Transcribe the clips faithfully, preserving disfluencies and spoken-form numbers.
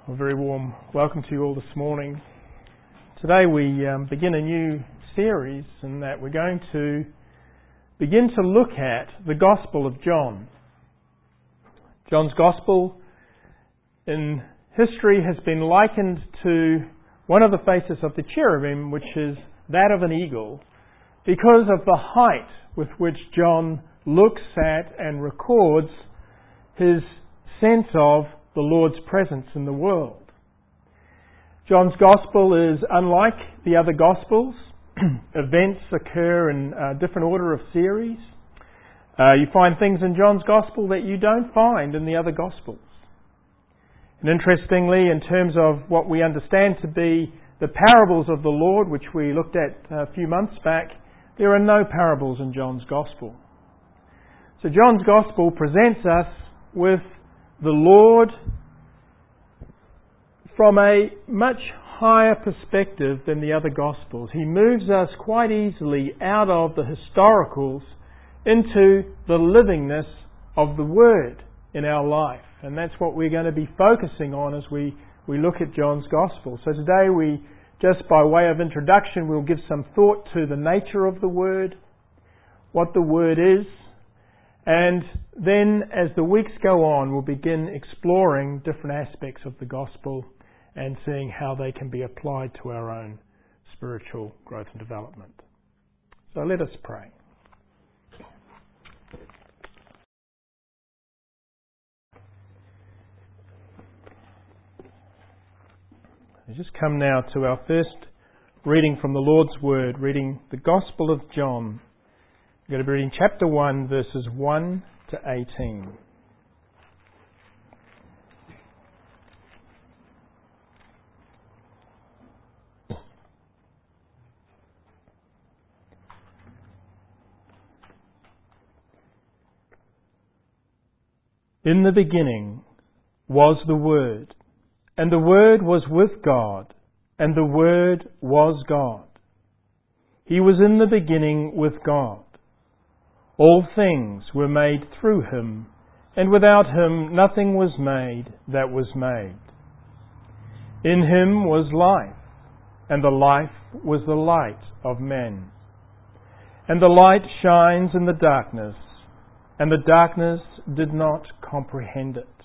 A very warm welcome to you all this morning. Today we um, begin a new series in that we're going to begin to look at the Gospel of John. John's Gospel in history has been likened to one of the faces of the cherubim, which is that of an eagle, because of the height with which John looks at and records his sense of the Lord's presence in the world. John's Gospel is unlike the other Gospels. Events occur in a different order of series. Uh, you find things in John's Gospel that you don't find in the other Gospels. And interestingly, in terms of what we understand to be the parables of the Lord, which we looked at a few months back, there are no parables in John's Gospel. So John's Gospel presents us with the Lord from a much higher perspective than the other Gospels. He moves us quite easily out of the historicals into the livingness of the Word in our life. And that's what we're going to be focusing on as we, we look at John's Gospel. So today we, just by way of introduction, we'll give some thought to the nature of the Word, what the Word is, and then as the weeks go on, we'll begin exploring different aspects of the Gospel and seeing how they can be applied to our own spiritual growth and development. So let us pray. We just come now to our first reading from the Lord's Word, reading the Gospel of John. We're going to be reading chapter one, verses one to eighteen. In the beginning was the Word, and the Word was with God, and the Word was God. He was in the beginning with God. All things were made through Him, and without Him nothing was made that was made. In Him was life, and the life was the light of men. And the light shines in the darkness, and the darkness did not comprehend it.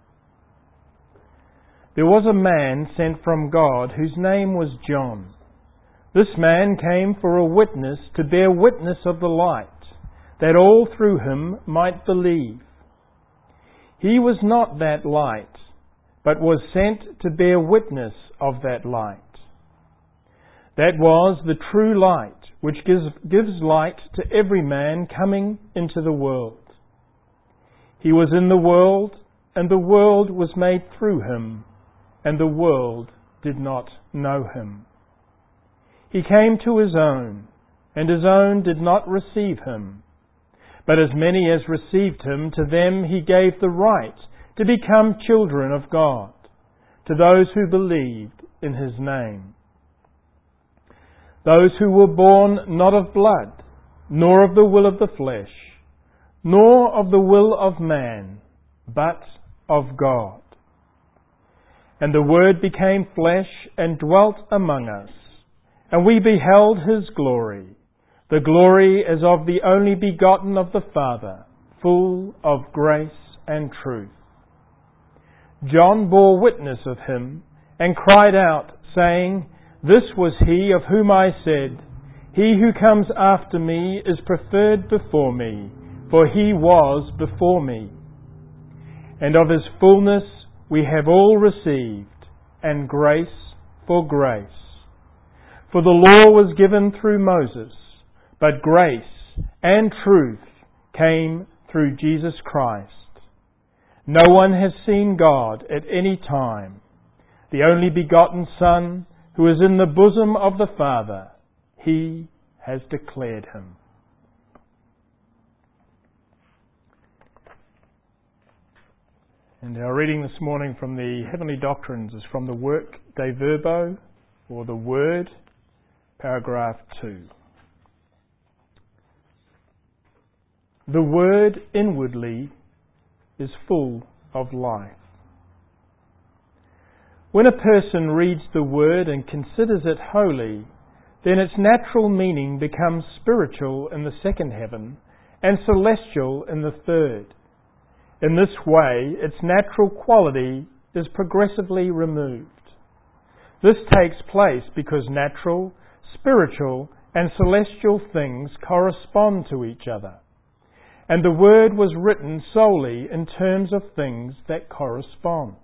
There was a man sent from God whose name was John. This man came for a witness to bear witness of the light, that all through him might believe. He was not that light, but was sent to bear witness of that light. That was the true light, which gives, gives light to every man coming into the world. He was in the world, and the world was made through him, and the world did not know him. He came to his own, and his own did not receive him. But as many as received him, to them he gave the right to become children of God, to those who believed in his name. Those who were born not of blood, nor of the will of the flesh, nor of the will of man, but of God. And the Word became flesh and dwelt among us, and we beheld his glory, the glory as of the only begotten of the Father, full of grace and truth. John bore witness of him, and cried out, saying, This was he of whom I said, He who comes after me is preferred before me, for he was before me. And of his fullness we have all received, and grace for grace. For the law was given through Moses, but grace and truth came through Jesus Christ. No one has seen God at any time. The only begotten Son, who is in the bosom of the Father, He has declared Him. And our reading this morning from the Heavenly Doctrines is from the work De Verbo, or the Word, paragraph two. The Word inwardly is full of life. When a person reads the Word and considers it holy, then its natural meaning becomes spiritual in the second heaven and celestial in the third. In this way, its natural quality is progressively removed. This takes place because natural, spiritual, and celestial things correspond to each other, and the Word was written solely in terms of things that correspond.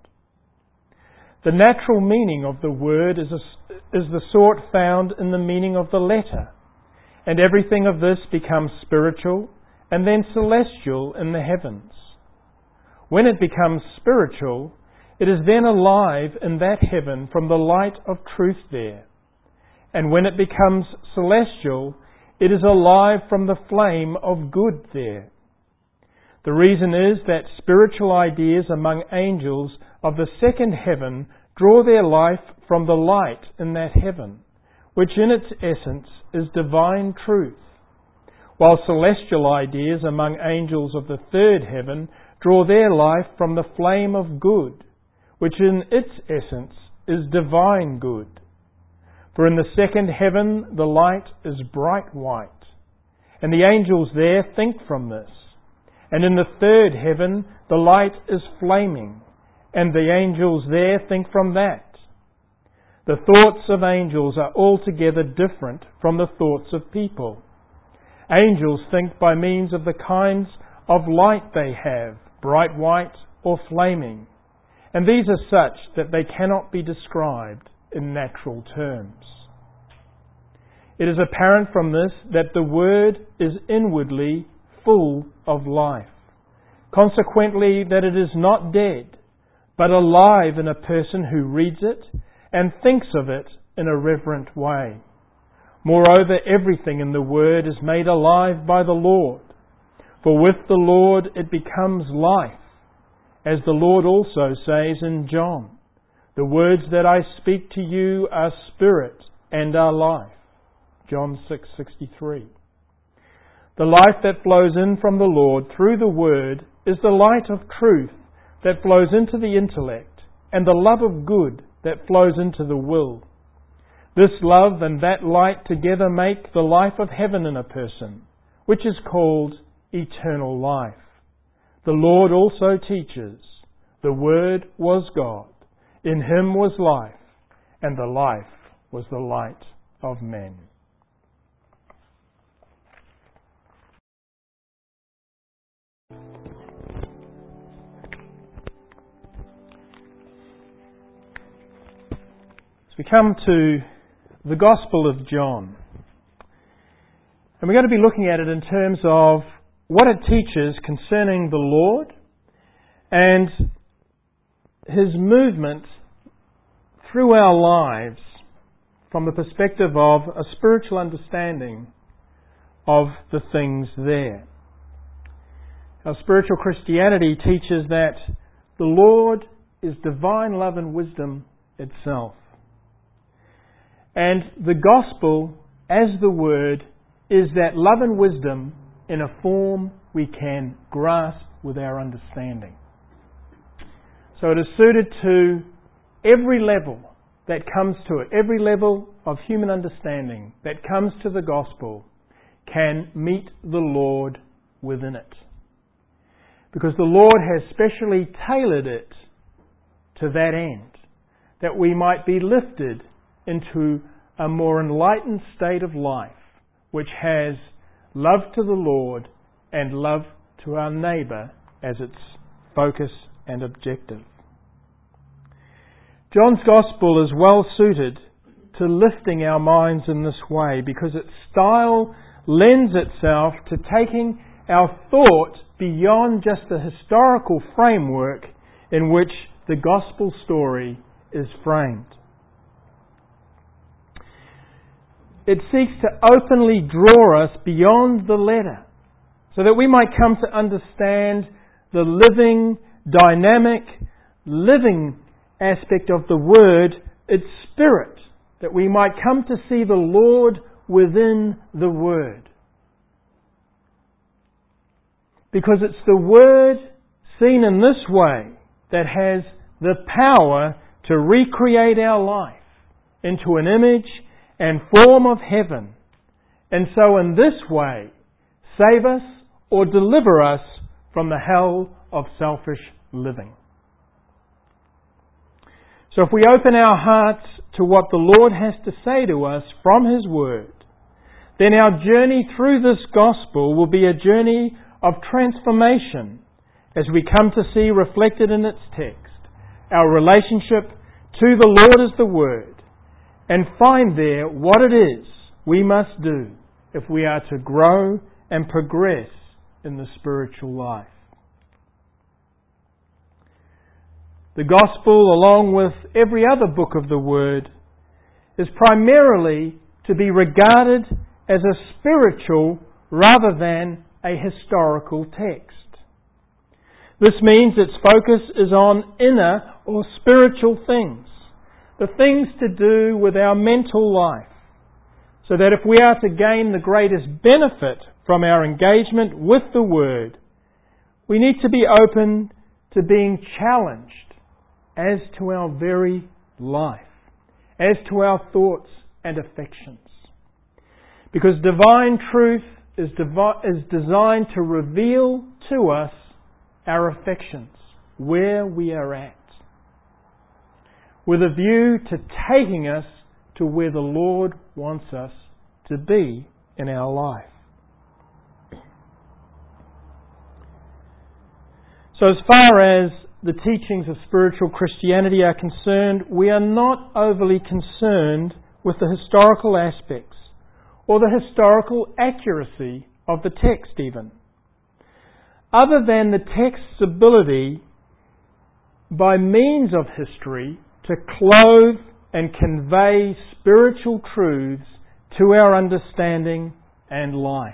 The natural meaning of the Word is, a, is the sort found in the meaning of the letter, and everything of this becomes spiritual and then celestial in the heavens. When it becomes spiritual, it is then alive in that heaven from the light of truth there. And when it becomes celestial, it is alive from the flame of good there. The reason is that spiritual ideas among angels of the second heaven draw their life from the light in that heaven, which in its essence is divine truth, while celestial ideas among angels of the third heaven draw their life from the flame of good, which in its essence is divine good. For in the second heaven the light is bright white, and the angels there think from this. And in the third heaven the light is flaming, and the angels there think from that. The thoughts of angels are altogether different from the thoughts of people. Angels think by means of the kinds of light they have, bright white or flaming, and these are such that they cannot be described in natural terms. It is apparent from this that the Word is inwardly full of life. Consequently, that it is not dead, but alive in a person who reads it and thinks of it in a reverent way. Moreover, everything in the Word is made alive by the Lord. For with the Lord it becomes life, as the Lord also says in John, "The words that I speak to you are spirit and are life." John six sixty-three. The life that flows in from the Lord through the Word is the light of truth that flows into the intellect, and the love of good that flows into the will. This love and that light together make the life of heaven in a person, which is called eternal life. The Lord also teaches, "The Word was God, in Him was life, and the life was the light of men." We come to the Gospel of John. And we're going to be looking at it in terms of what it teaches concerning the Lord and His movement through our lives from the perspective of a spiritual understanding of the things there. Our spiritual Christianity teaches that the Lord is divine love and wisdom itself. And the Gospel, as the Word, is that love and wisdom in a form we can grasp with our understanding. So it is suited to every level that comes to it. Every level of human understanding that comes to the Gospel can meet the Lord within it. Because the Lord has specially tailored it to that end, that we might be lifted into a more enlightened state of life, which has love to the Lord and love to our neighbour as its focus and objective. John's Gospel is well suited to lifting our minds in this way because its style lends itself to taking our thought beyond just the historical framework in which the Gospel story is framed. It seeks to openly draw us beyond the letter so that we might come to understand the living, dynamic, living aspect of the Word, its spirit, that we might come to see the Lord within the Word. Because it's the Word seen in this way that has the power to recreate our life into an image and form of heaven, and so in this way save us or deliver us from the hell of selfish living. So if we open our hearts to what the Lord has to say to us from His Word, then our journey through this gospel will be a journey of transformation as we come to see reflected in its text our relationship to the Lord as the Word, and find there what it is we must do if we are to grow and progress in the spiritual life. The Gospel, along with every other book of the Word, is primarily to be regarded as a spiritual rather than a historical text. This means its focus is on inner or spiritual things, the things to do with our mental life, so that if we are to gain the greatest benefit from our engagement with the Word, we need to be open to being challenged as to our very life, as to our thoughts and affections. Because divine truth is, devi- is designed to reveal to us our affections, where we are at, with a view to taking us to where the Lord wants us to be in our life. So as far as the teachings of spiritual Christianity are concerned, we are not overly concerned with the historical aspects or the historical accuracy of the text even, other than the text's ability by means of history to clothe and convey spiritual truths to our understanding and life.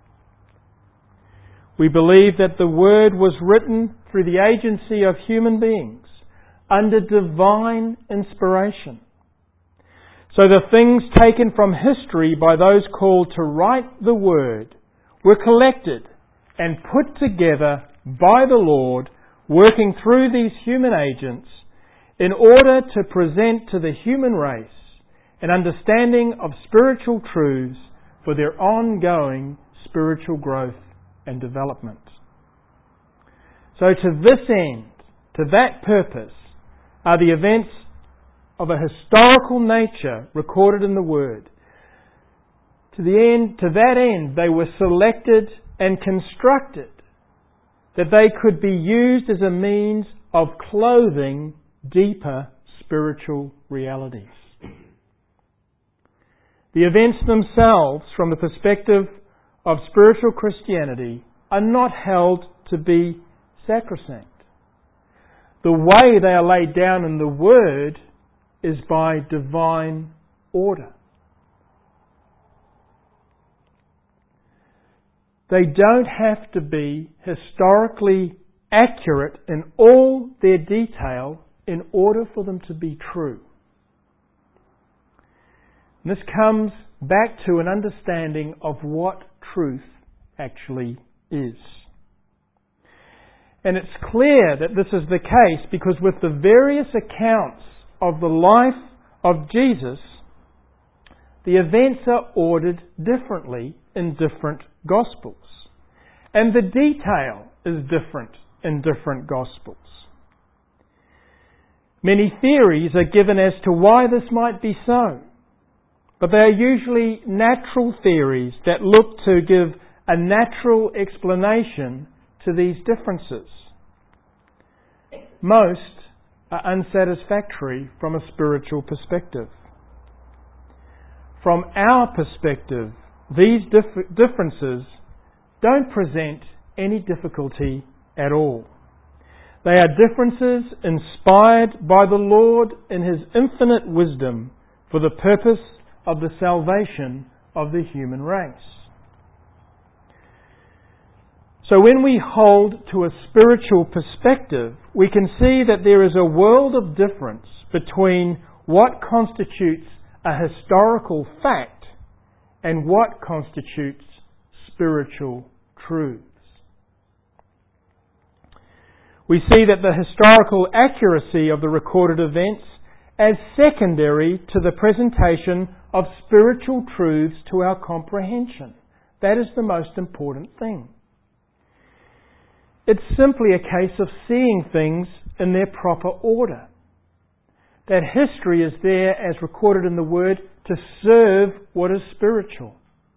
We believe that the Word was written through the agency of human beings under divine inspiration. So the things taken from history by those called to write the Word were collected and put together by the Lord, working through these human agents in order to present to the human race an understanding of spiritual truths for their ongoing spiritual growth and development. So to this end, to that purpose, are the events of a historical nature recorded in the Word. To the end, to that end, they were selected and constructed that they could be used as a means of clothing deeper spiritual realities. The events themselves, from the perspective of spiritual Christianity, are not held to be sacrosanct. The way they are laid down in the Word is by divine order. They don't have to be historically accurate in all their detail in order for them to be true. And this comes back to an understanding of what truth actually is. And it's clear that this is the case because with the various accounts of the life of Jesus, the events are ordered differently in different Gospels. And the detail is different in different Gospels. Many theories are given as to why this might be so. But they are usually natural theories that look to give a natural explanation to these differences. Most are unsatisfactory from a spiritual perspective. From our perspective, these dif- differences don't present any difficulty at all. They are differences inspired by the Lord in His infinite wisdom for the purpose of the salvation of the human race. So when we hold to a spiritual perspective, we can see that there is a world of difference between what constitutes a historical fact and what constitutes spiritual truths. We see that the historical accuracy of the recorded events as secondary to the presentation of spiritual truths to our comprehension. That is the most important thing. It's simply a case of seeing things in their proper order. That history is there as recorded in the Word to serve what is spiritual.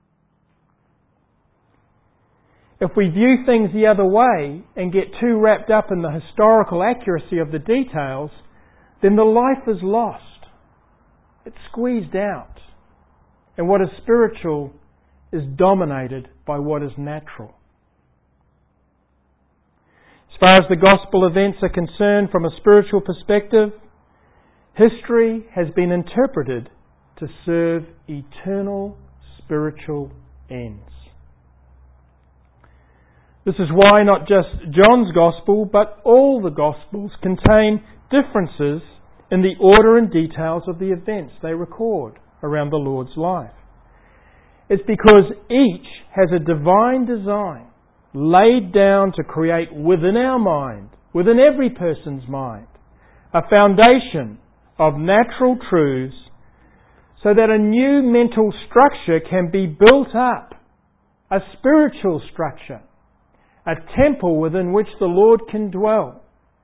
If we view things the other way and get too wrapped up in the historical accuracy of the details, then the life is lost. It's squeezed out. And what is spiritual is dominated by what is natural. As far as the gospel events are concerned from a spiritual perspective, history has been interpreted to serve eternal spiritual ends. This is why not just John's Gospel, but all the Gospels contain differences in the order and details of the events they record around the Lord's life. It's because each has a divine design laid down to create within our mind, within every person's mind, a foundation of natural truths so that a new mental structure can be built up, a spiritual structure, a temple within which the Lord can dwell,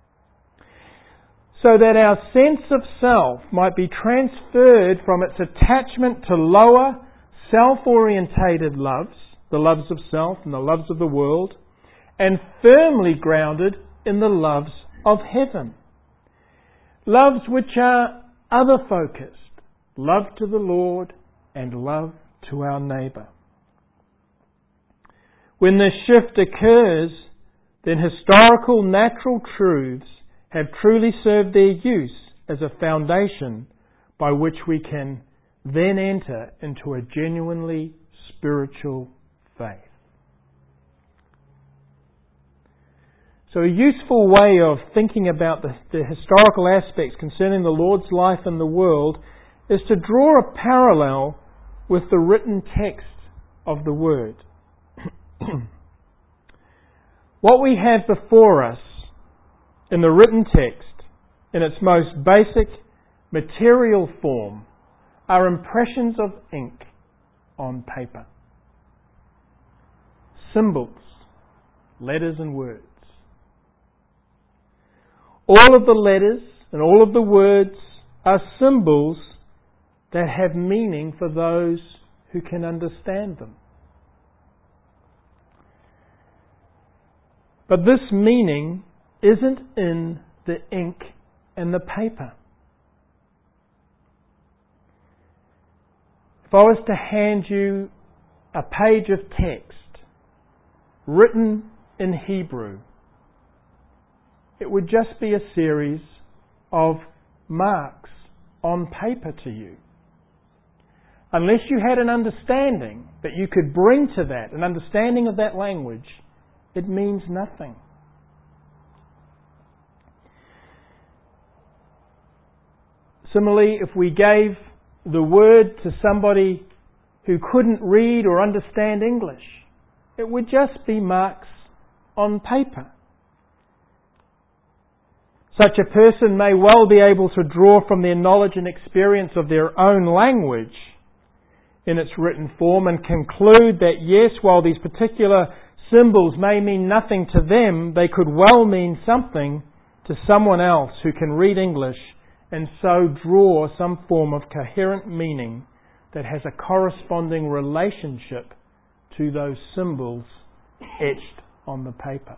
so that our sense of self might be transferred from its attachment to lower, self-orientated loves, the loves of self and the loves of the world, and firmly grounded in the loves of heaven. Loves which are other-focused, love to the Lord and love to our neighbour. When this shift occurs, then historical natural truths have truly served their use as a foundation by which we can then enter into a genuinely spiritual faith. So a useful way of thinking about the, the historical aspects concerning the Lord's life in the world is to draw a parallel with the written text of the Word. What we have before us in the written text, in its most basic material form, are impressions of ink on paper. Symbols, letters and words. All of the letters and all of the words are symbols that have meaning for those who can understand them. But this meaning isn't in the ink and the paper. If I was to hand you a page of text written in Hebrew, it would just be a series of marks on paper to you. Unless you had an understanding that you could bring to that, an understanding of that language, it means nothing. Similarly, if we gave the word to somebody who couldn't read or understand English, it would just be marks on paper. Such a person may well be able to draw from their knowledge and experience of their own language in its written form and conclude that yes, while these particular symbols may mean nothing to them, they could well mean something to someone else who can read English, and so draw some form of coherent meaning that has a corresponding relationship to those symbols etched on the paper.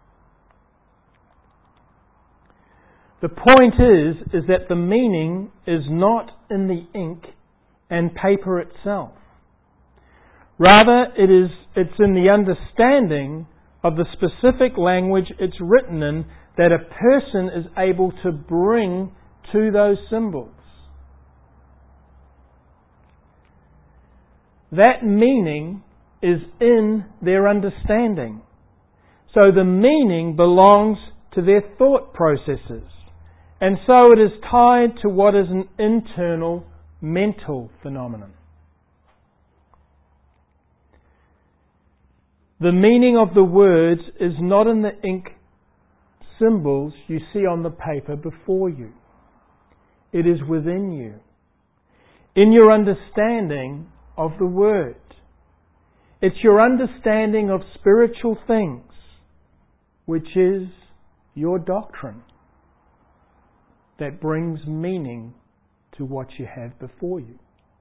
The point is, is that the meaning is not in the ink and paper itself. Rather, it is, it's in the understanding of the specific language it's written in that a person is able to bring to those symbols. That meaning is in their understanding. So the meaning belongs to their thought processes. And so it is tied to what is an internal mental phenomenon. The meaning of the words is not in the ink symbols you see on the paper before you. It is within you, in your understanding of the Word. It's your understanding of spiritual things, which is your doctrine, that brings meaning to what you have before you.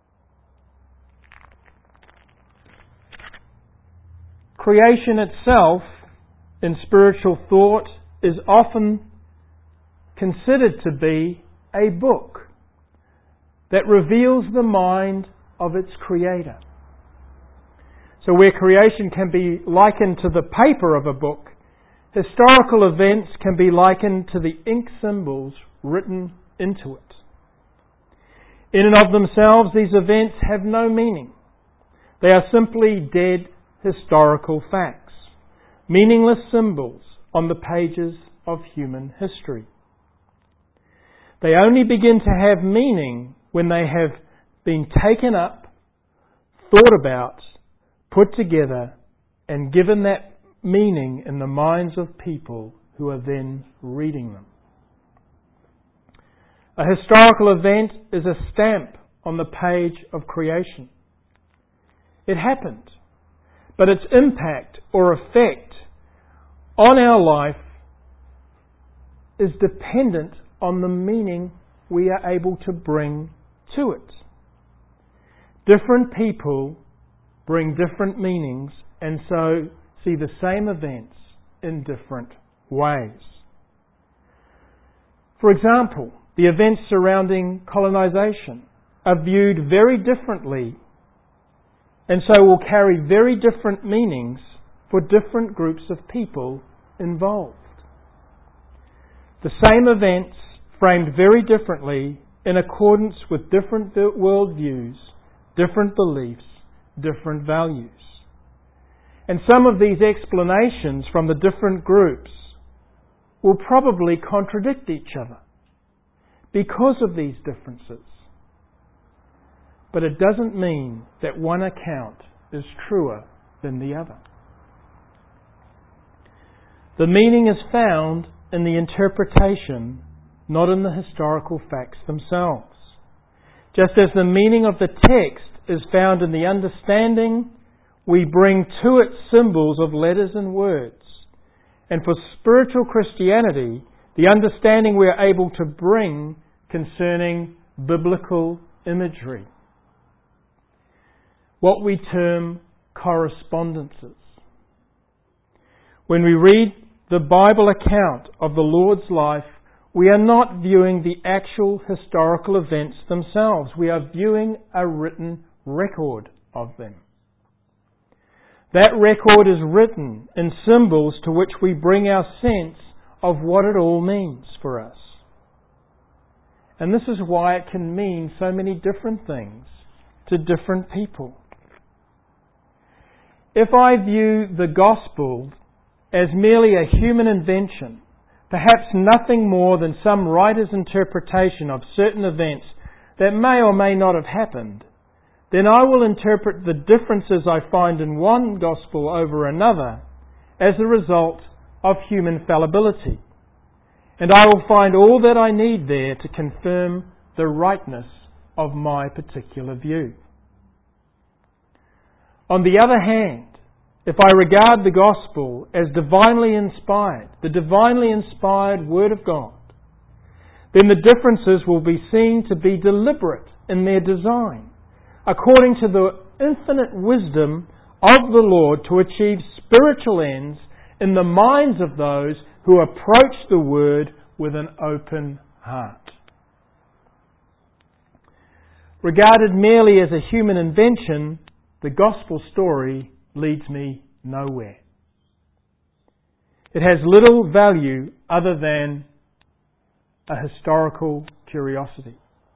Creation itself, in spiritual thought, is often considered to be a book that reveals the mind of its creator. So where creation can be likened to the paper of a book, historical events can be likened to the ink symbols written into it. In and of themselves, these events have no meaning. They are simply dead historical facts, meaningless symbols on the pages of human history. They only begin to have meaning when they have been taken up, thought about, put together, and given that meaning in the minds of people who are then reading them. A historical event is a stamp on the page of creation. It happened, but its impact or effect on our life is dependent on the meaning we are able to bring to it. Different people bring different meanings and so see the same events in different ways. For example, the events surrounding colonization are viewed very differently and so will carry very different meanings for different groups of people involved. The same events framed very differently in accordance with different worldviews, different beliefs, different values. And some of these explanations from the different groups will probably contradict each other because of these differences. But it doesn't mean that one account is truer than the other. The meaning is found in the interpretation, not in the historical facts themselves. Just as the meaning of the text is found in the understanding we bring to it symbols of letters and words. And for spiritual Christianity, the understanding we are able to bring concerning biblical imagery. What we term correspondences. When we read the Bible account of the Lord's life, we are not viewing the actual historical events themselves. We are viewing a written record of them. That record is written in symbols to which we bring our sense of what it all means for us. And this is why it can mean so many different things to different people. If I view the gospel as merely a human invention, perhaps nothing more than some writer's interpretation of certain events that may or may not have happened, then I will interpret the differences I find in one gospel over another as a result of human fallibility. And I will find all that I need there to confirm the rightness of my particular view. On the other hand, if I regard the gospel as divinely inspired, the divinely inspired Word of God, then the differences will be seen to be deliberate in their design, according to the infinite wisdom of the Lord to achieve spiritual ends in the minds of those who approach the Word with an open heart. Regarded merely as a human invention, the gospel story leads me nowhere. It has little value other than a historical curiosity.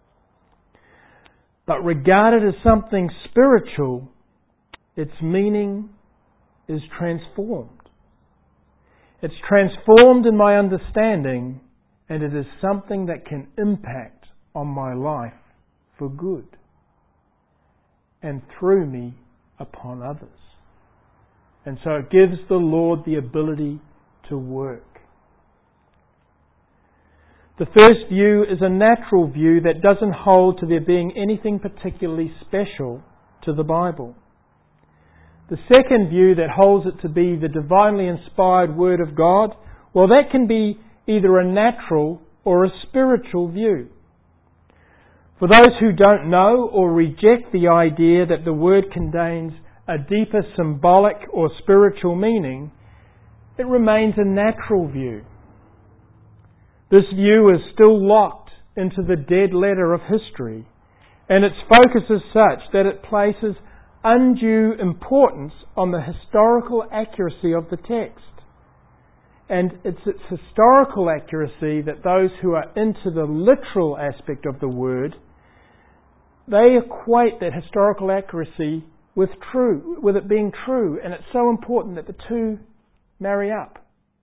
But regarded as something spiritual, its meaning is transformed. It's transformed in my understanding, and it is something that can impact on my life for good and through me upon others. And so it gives the Lord the ability to work. The first view is a natural view that doesn't hold to there being anything particularly special to the Bible. The second view that holds it to be the divinely inspired Word of God, well, that can be either a natural or a spiritual view. For those who don't know or reject the idea that the Word contains a deeper symbolic or spiritual meaning, it remains a natural view. This view is still locked into the dead letter of history, and its focus is such that it places undue importance on the historical accuracy of the text. And it's its historical accuracy that those who are into the literal aspect of the word, they equate that historical accuracy with true, with it being true, and it's so important that the two marry up.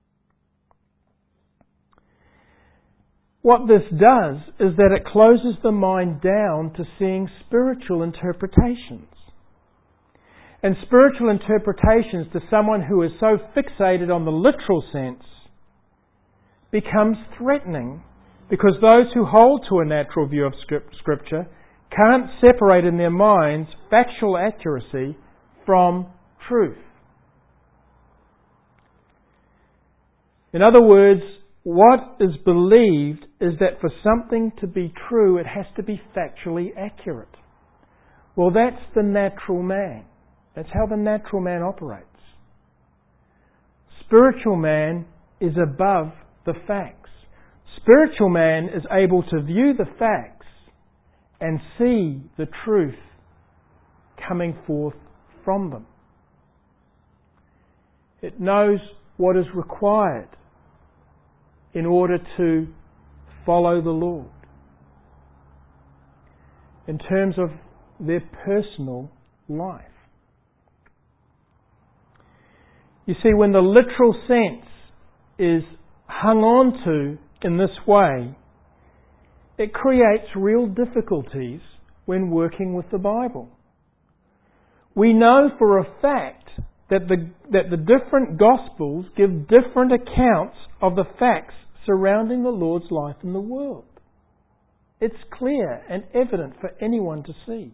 What this does is that it closes the mind down to seeing spiritual interpretations. And spiritual interpretations to someone who is so fixated on the literal sense becomes threatening, because those who hold to a natural view of Scripture can't separate in their minds factual accuracy from truth. In other words, what is believed is that for something to be true, it has to be factually accurate. Well, that's the natural man. That's how the natural man operates. Spiritual man is above the facts. Spiritual man is able to view the facts and see the truth coming forth from them. It knows what is required in order to follow the Lord in terms of their personal life. You see, when the literal sense is hung on to in this way, it creates real difficulties when working with the Bible. We know for a fact that the, that the different Gospels give different accounts of the facts surrounding the Lord's life in the world. It's clear and evident for anyone to see.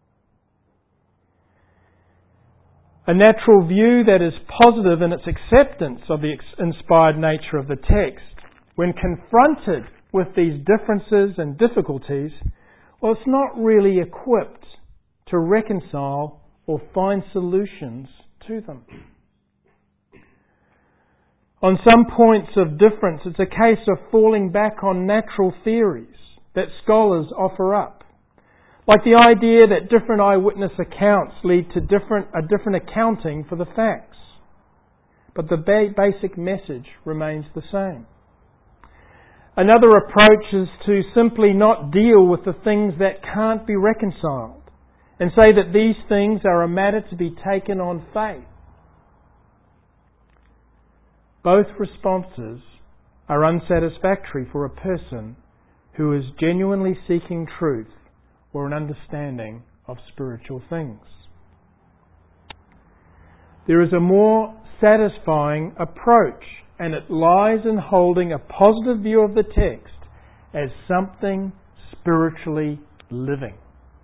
A natural view that is positive in its acceptance of the inspired nature of the text, when confronted with these differences and difficulties, well, it's not really equipped to reconcile or find solutions to them. On some points of difference, it's a case of falling back on natural theories that scholars offer up, like the idea that different eyewitness accounts lead to different a different accounting for the facts, but the ba- basic message remains the same. Another approach is to simply not deal with the things that can't be reconciled and say that these things are a matter to be taken on faith. Both responses are unsatisfactory for a person who is genuinely seeking truth or an understanding of spiritual things. There is a more satisfying approach, and it lies in holding a positive view of the text as something spiritually living.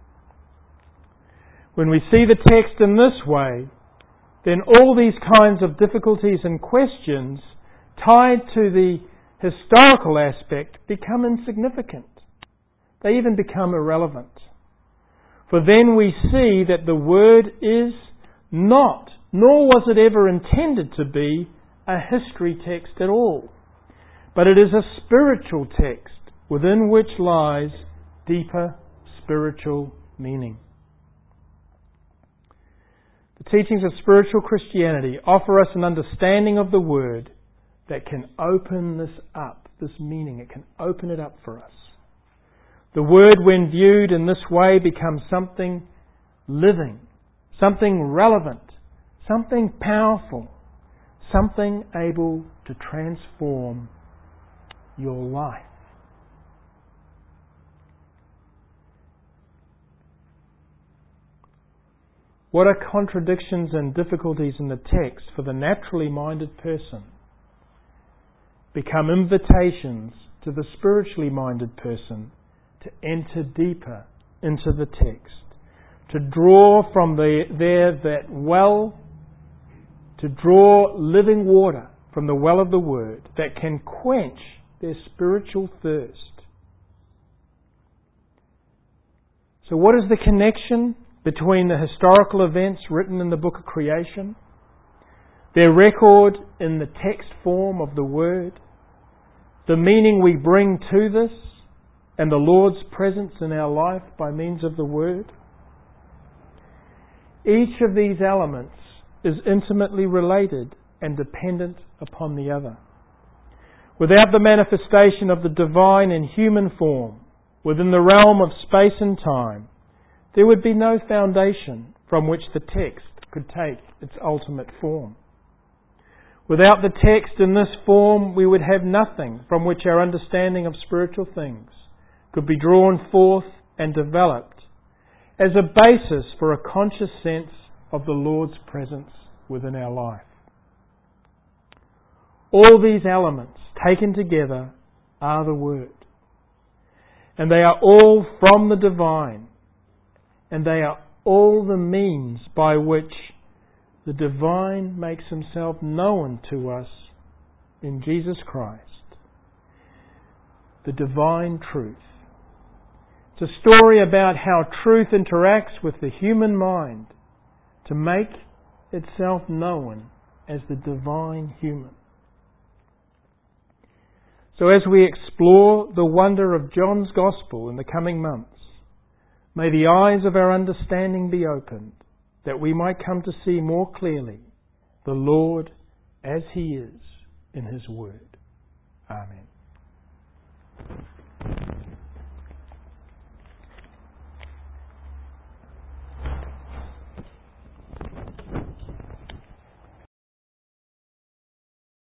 When we see the text in this way, then all these kinds of difficulties and questions tied to the historical aspect become insignificant. They even become irrelevant. For then we see that the Word is not, nor was it ever intended to be, a history text at all, but it is a spiritual text within which lies deeper spiritual meaning. The teachings of spiritual Christianity offer us an understanding of the Word that can open this up, this meaning. It can open it up for us. The Word, when viewed in this way, becomes something living, something relevant, something powerful, something able to transform your life. What are contradictions and difficulties in the text for the naturally minded person become invitations to the spiritually minded person to enter deeper into the text, to draw from the, there that well, to draw living water from the well of the Word that can quench their spiritual thirst. So what is the connection between the historical events written in the book of creation, their record in the text form of the Word, the meaning we bring to this, and the Lord's presence in our life by means of the Word? Each of these elements is intimately related and dependent upon the other. Without the manifestation of the divine in human form within the realm of space and time, there would be no foundation from which the text could take its ultimate form. Without the text in this form, we would have nothing from which our understanding of spiritual things could be drawn forth and developed as a basis for a conscious sense of the Lord's presence within our life. All these elements taken together are the Word. And they are all from the divine. And they are all the means by which the divine makes Himself known to us in Jesus Christ. The divine truth. It's a story about how truth interacts with the human mind to make itself known as the divine human. So as we explore the wonder of John's Gospel in the coming months, may the eyes of our understanding be opened, that we might come to see more clearly the Lord as He is in His Word. Amen.